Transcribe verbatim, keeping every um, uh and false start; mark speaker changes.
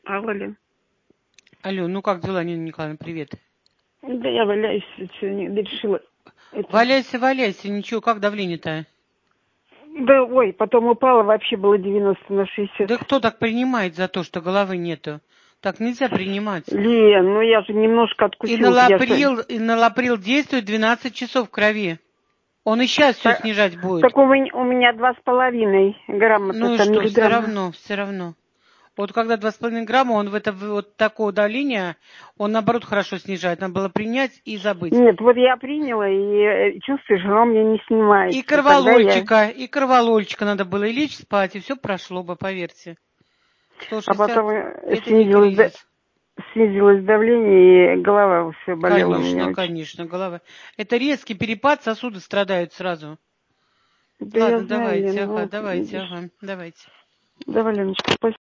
Speaker 1: Алло, Лен.
Speaker 2: Алло, ну как дела, Нина Николаевна, привет.
Speaker 1: Да я валяюсь, сегодня решила. Это...
Speaker 2: Валяйся, валяйся, ничего, как давление-то?
Speaker 1: Да, ой, потом упала, вообще было девяносто на шестьдесят.
Speaker 2: Да кто так принимает за то, что головы нету? Так нельзя принимать.
Speaker 1: Лен, ну я же немножко откусила.
Speaker 2: Иналаприл,
Speaker 1: Я...
Speaker 2: иналаприл действует двенадцать часов в крови. Он и сейчас все
Speaker 1: так,
Speaker 2: снижать будет.
Speaker 1: так у меня, у меня два с половиной грамма,
Speaker 2: Ну и
Speaker 1: там
Speaker 2: что, все
Speaker 1: миллиграмма.
Speaker 2: равно, все равно. Вот когда два с половиной грамма, он в это вот такого давления, он наоборот хорошо снижает. Надо было принять и забыть.
Speaker 1: Нет, вот я приняла, и чувствуешь, оно мне не снимается.
Speaker 2: И
Speaker 1: Тогда я...
Speaker 2: корвалольчика, и корвалольчика надо было и лечь спать, и все прошло бы, поверьте. сто
Speaker 1: А
Speaker 2: шестьдесят
Speaker 1: потом
Speaker 2: это не
Speaker 1: снизилось, да...
Speaker 2: кризис.
Speaker 1: снизилось давление, и голова все болела у меня
Speaker 2: Конечно,
Speaker 1: очень.
Speaker 2: конечно, голова. Это резкий перепад, сосуды страдают сразу.
Speaker 1: Да я
Speaker 2: Ладно,
Speaker 1: знаю,
Speaker 2: давайте,
Speaker 1: Лен,
Speaker 2: ага,
Speaker 1: вот,
Speaker 2: давайте,
Speaker 1: видишь.
Speaker 2: ага, давайте.
Speaker 1: Давай, Леночка, спасибо.